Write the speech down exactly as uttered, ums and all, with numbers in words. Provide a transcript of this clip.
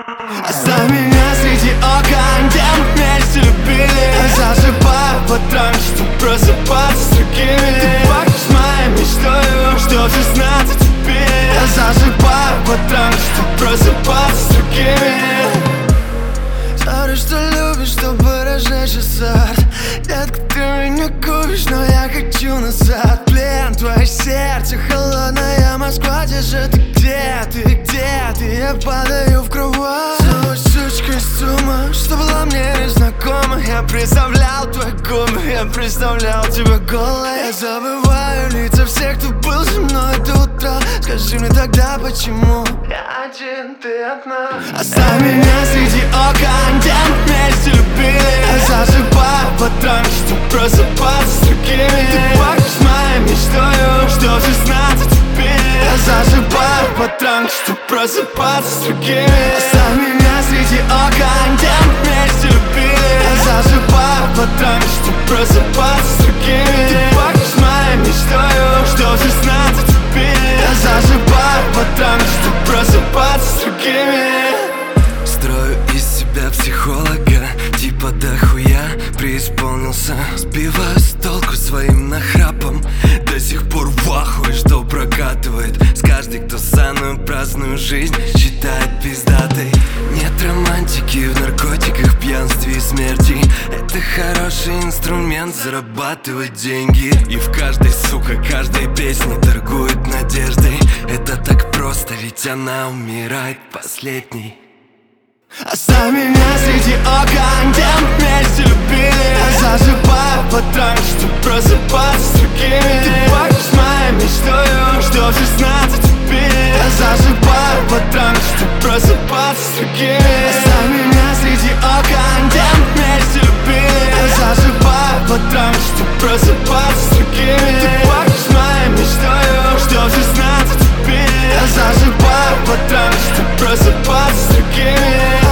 Оставь меня среди окон, где мы вместе любили. Заживаю под транш, чтобы просыпаться с другими. Ты пахнешь моей мечтою, что все знать о тебе. Заживаю под транш, чтобы просыпаться с другими. Sorry, что любишь, чтобы разжечь азарт. Детка, ты меня купишь, но я хочу назад. Плен, твое сердце, холодная Москва. Где же ты, где ты, где ты? Я падаю в кровать. Целуй сучка из ума, что была мне незнакома. Я представлял твои губы, я представлял тебя голой. Я забываю лица всех, кто был со мной до утра. Скажи мне тогда, почему я один, ты одна. Оставь меня среди окон, где мы вместе любили. Заживаю под транш, чтобы просыпаться с другими. Ты пахнешь моей мечтою, что все знать о тебе. Заживаю под транш, чтобы просыпаться с другими. Оставь меня среди окон, где мы вместе любили. Заживаю под транш, чтобы просыпаться с другими. Ты пахнешь моей мечтою, что все знать о тебе. Заживаю под транш, чтобы просыпаться с другими. Строю из себя психолога, типа дохуя преисполнился. Сбиваю с толку своим нахрапом. До сих пор в ахуе, что прокатывает. С каждой, кто самую праздную жизнь считает пиздатой. Нет романтики в наркотиках, пьянстве и смерти. Это хороший инструмент зарабатывать деньги. И в каждой, сука, каждой песне торгует надеждой. Это так просто, ведь она умирает последней. Оставь меня среди окон, где мы вместе любили. Заживаю под транш, чтобы просыпаться с другими. Ты пахнешь моей мечтою, что все знать о тебе. Заживаю под транш, чтобы просыпаться с другими. Оставь меня среди окон, где мы вместе любили. Заживаю под транш, чтобы просыпаться с другими. Ты пахнешь моей мечтою, что все знать о тебе. Заживаю под транш, чтобы просыпаться с другими.